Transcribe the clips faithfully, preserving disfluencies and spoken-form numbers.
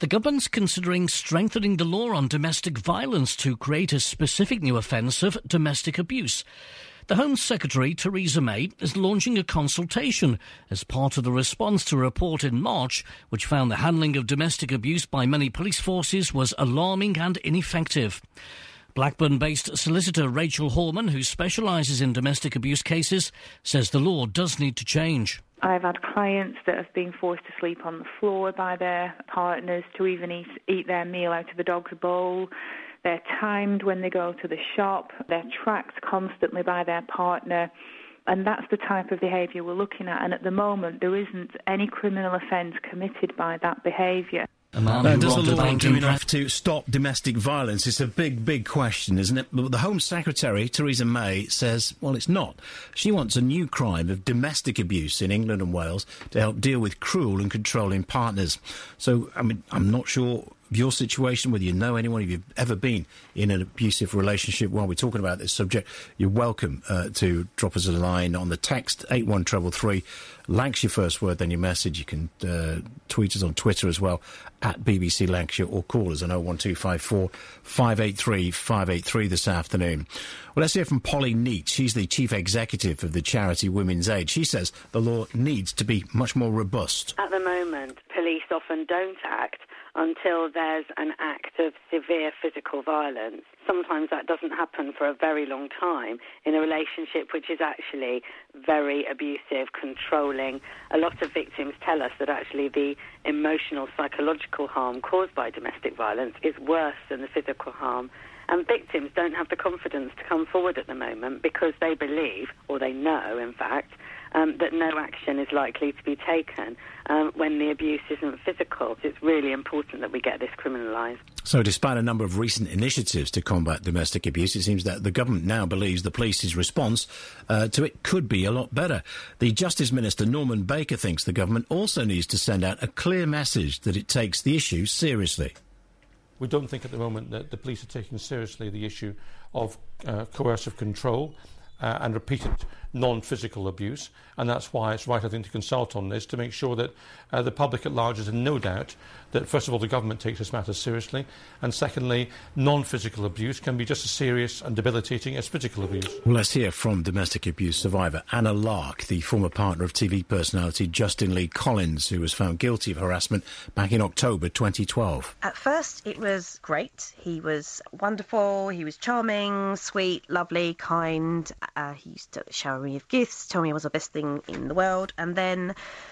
The government's considering strengthening the law on domestic violence to create a specific new offence of domestic abuse. The Home Secretary, Theresa May, is launching a consultation as part of the response to a report in March which found the handling of domestic abuse by many police forces was alarming and ineffective. Blackburn-based solicitor Rachel Horman, who specialises in domestic abuse cases, says the law does need to change. I've had clients that have been forced to sleep on the floor by their partners, to even eat, eat their meal out of the dog's bowl. They're timed when they go to the shop. They're tracked constantly by their partner. And that's the type of behaviour we're looking at. And at the moment, there isn't any criminal offence committed by that behaviour. Uh, does the law do enough to stop domestic violence? It's a big, big question, isn't it? But the Home Secretary, Theresa May, says, well, it's not. She wants a new crime of domestic abuse in England and Wales to help deal with cruel and controlling partners. So, I mean, I'm not sure of your situation, whether you know anyone, if you've ever been in an abusive relationship. While we're talking about this subject, you're welcome uh, to drop us a line on the text eight one three three. Lancashire first word, then your message. You can uh, tweet us on Twitter as well, at B B C Lancashire, or call us on oh one two five four, five eight three, five eight three this afternoon. Well, let's hear from Polly Neate. She's the Chief Executive of the charity Women's Aid. She says the law needs to be much more robust. At the moment, police often don't act until there's an act of severe physical violence. Sometimes that doesn't happen for a very long time in a relationship which is actually very abusive, controlling. A lot of victims tell us that actually the emotional, psychological harm caused by domestic violence is worse than the physical harm. And victims don't have the confidence to come forward at the moment because they believe, or they know, in fact, um, that no action is likely to be taken um, when the abuse isn't physical. It's really important that we get this criminalised. So despite a number of recent initiatives to combat domestic abuse, it seems that the government now believes the police's response uh, to it could be a lot better. The Justice Minister, Norman Baker, thinks the government also needs to send out a clear message that it takes the issue seriously. We don't think at the moment that the police are taking seriously the issue of uh, coercive control uh, and repeated non-physical abuse, and that's why it's right, I think, to consult on this to make sure that uh, the public at large is in no doubt that, first of all, the government takes this matter seriously, and secondly, non-physical abuse can be just as serious and debilitating as physical abuse. Well, let's hear from domestic abuse survivor Anna Lark, the former partner of T V personality Justin Lee Collins, who was found guilty of harassment back in October twenty twelve. At first, it was great. He was wonderful, he was charming, sweet, lovely, kind. Uh, he used to shower me with gifts, tell me I was the best thing in the world, and then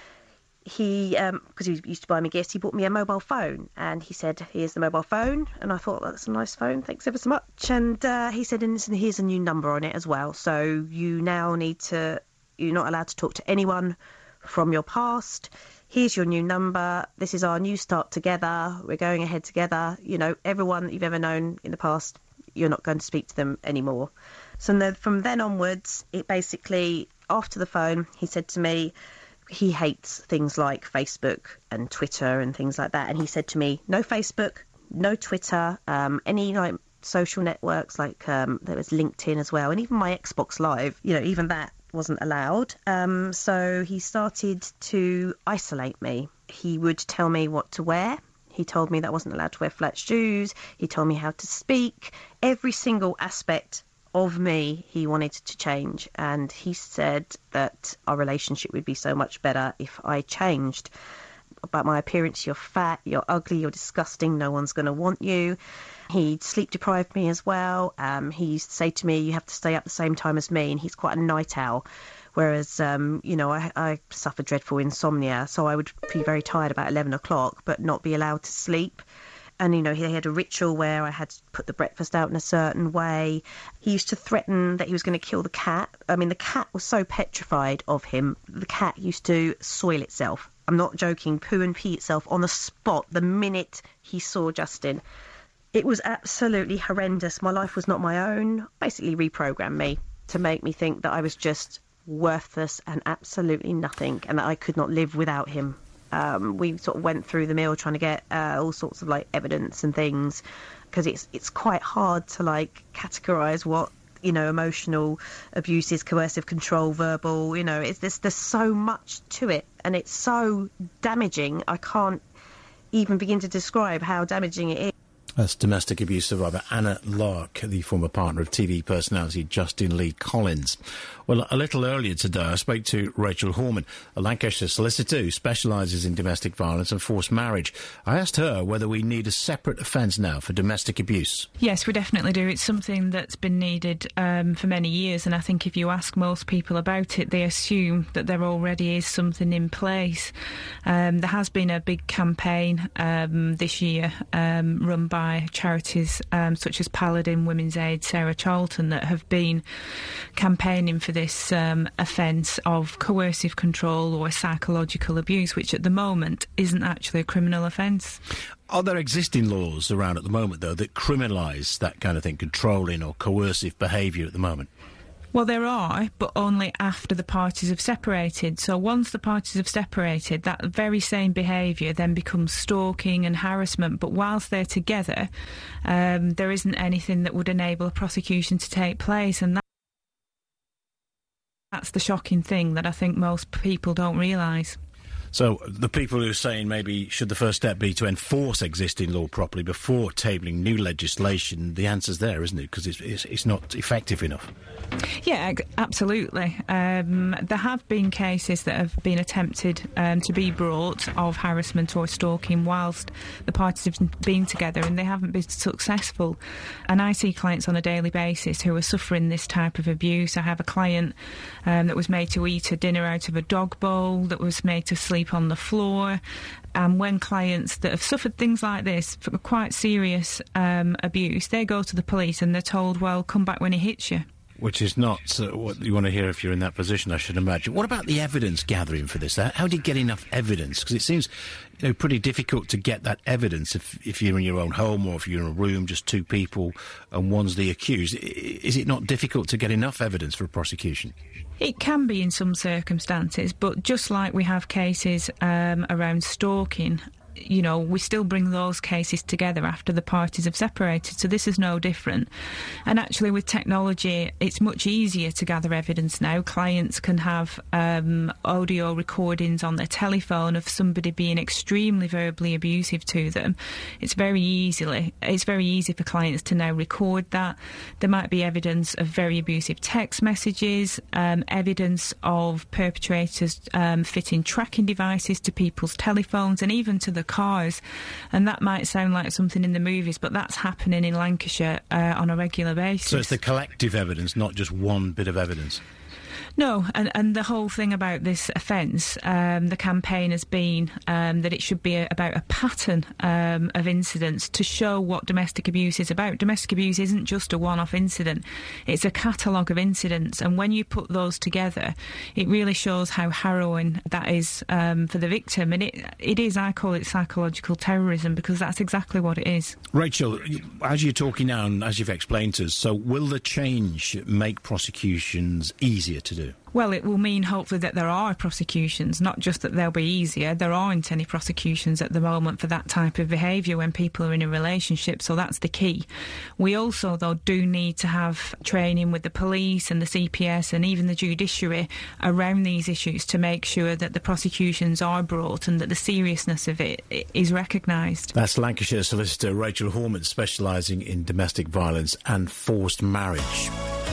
he, because um, he used to buy me gifts, he bought me a mobile phone, and he said, here's the mobile phone, and I thought, that's a nice phone, thanks ever so much, and uh, he said, and here's a new number on it as well, so you now need to, you're not allowed to talk to anyone from your past, here's your new number, this is our new start together, we're going ahead together, you know, everyone that you've ever known in the past, you're not going to speak to them anymore. So then, from then onwards, it basically, after the phone, he said to me, he hates things like Facebook and Twitter and things like that. And he said to me, no Facebook, no Twitter, um, any like social networks, like um, there was LinkedIn as well. And even my Xbox Live, you know, even that wasn't allowed. Um, so he started to isolate me. He would tell me what to wear. He told me that I wasn't allowed to wear flat shoes. He told me how to speak. Every single aspect of me he wanted to change, and he said that our relationship would be so much better if I changed. About my appearance, you're fat, you're ugly, you're disgusting, no one's going to want you. He'd sleep deprived me as well. Um, he used to say to me, you have to stay up the same time as me, and he's quite a night owl. Whereas, um, you know, I, I suffer dreadful insomnia, so I would be very tired about eleven o'clock, but not be allowed to sleep. And, you know, he had a ritual where I had to put the breakfast out in a certain way. He used to threaten that he was going to kill the cat. I mean, the cat was so petrified of him. The cat used to soil itself. I'm not joking, poo and pee itself on the spot the minute he saw Justin. It was absolutely horrendous. My life was not my own. Basically reprogrammed me to make me think that I was just worthless and absolutely nothing, and that I could not live without him. Um, we sort of went through the mill trying to get uh, all sorts of like evidence and things, because it's it's quite hard to like categorise what, you know, emotional abuse is, coercive control, verbal, you know, it's there's, there's so much to it, and it's so damaging. I can't even begin to describe how damaging it is. That's domestic abuse survivor Anna Lark, the former partner of T V personality Justin Lee Collins. Well, a little earlier today, I spoke to Rachel Horman, a Lancashire solicitor who specialises in domestic violence and forced marriage. I asked her whether we need a separate offence now for domestic abuse. Yes, we definitely do. It's something that's been needed um, for many years, and I think if you ask most people about it, they assume that there already is something in place. Um, there has been a big campaign um, this year um, run by charities um, such as Paladin, Women's Aid, Sarah Charlton, that have been campaigning for this um, offence of coercive control or psychological abuse, which at the moment isn't actually a criminal offence. Are there existing laws around at the moment, though, that criminalise that kind of thing, controlling or coercive behaviour at the moment? Well, there are, but only after the parties have separated. So once the parties have separated, that very same behaviour then becomes stalking and harassment. But whilst they're together, um, there isn't anything that would enable a prosecution to take place. And that That's the shocking thing that I think most people don't realise. So the people who are saying maybe should the first step be to enforce existing law properly before tabling new legislation, the answer's there, isn't it? Because it's, it's, it's not effective enough. Yeah, absolutely. Um, there have been cases that have been attempted um, to be brought of harassment or stalking whilst the parties have been together, and they haven't been successful. And I see clients on a daily basis who are suffering this type of abuse. I have a client um, that was made to eat a dinner out of a dog bowl, that was made to sleep on the floor. And when clients that have suffered things like this, for quite serious um, abuse, they go to the police and they're told, well, come back when he hits you. Which is not uh, what you want to hear if you're in that position, I should imagine. What about the evidence gathering for this? How do you get enough evidence? Because it seems, you know, pretty difficult to get that evidence if, if you're in your own home or if you're in a room, just two people, and one's the accused. Is it not difficult to get enough evidence for a prosecution? It can be in some circumstances, but just like we have cases um, around stalking, you know, we still bring those cases together after the parties have separated, so this is no different. And actually with technology, it's much easier to gather evidence now. Clients can have um, audio recordings on their telephone of somebody being extremely verbally abusive to them. It's very easily, it's very easy for clients to now record that. There might be evidence of very abusive text messages, um, evidence of perpetrators um, fitting tracking devices to people's telephones and even to the cars, and that might sound like something in the movies, but that's happening in Lancashire uh, on a regular basis. So it's the collective evidence, not just one bit of evidence? No, and, and the whole thing about this offence, um, the campaign has been um, that it should be a, about a pattern um, of incidents to show what domestic abuse is about. Domestic abuse isn't just a one-off incident, it's a catalogue of incidents, and when you put those together, it really shows how harrowing that is um, for the victim, and it, it is, I call it psychological terrorism, because that's exactly what it is. Rachel, as you're talking now and as you've explained to us, so will the change make prosecutions easier to do? Well, it will mean hopefully that there are prosecutions, not just that they'll be easier. There aren't any prosecutions at the moment for that type of behaviour when people are in a relationship, so that's the key. We also, though, do need to have training with the police and the C P S and even the judiciary around these issues to make sure that the prosecutions are brought and that the seriousness of it is recognised. That's Lancashire solicitor Rachel Horman, specialising in domestic violence and forced marriage.